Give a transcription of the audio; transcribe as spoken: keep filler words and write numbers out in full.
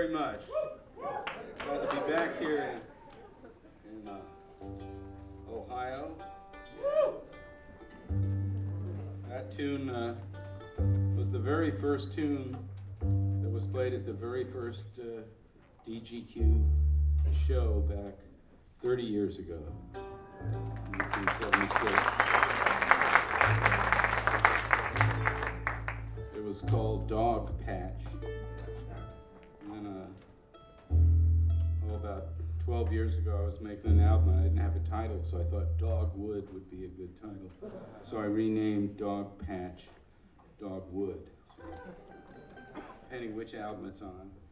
very much. Glad to be back here in, in uh, Ohio. That tune uh, was the very first tune that was played at the very first uh, D G Q show back thirty years ago, nineteen seventy-six. It was called Dog Patch. And uh, oh, about twelve years ago, I was making an album and I didn't have a title, so I thought Dogwood would be a good title. So I renamed Dog Patch Dogwood, depending which album it's on.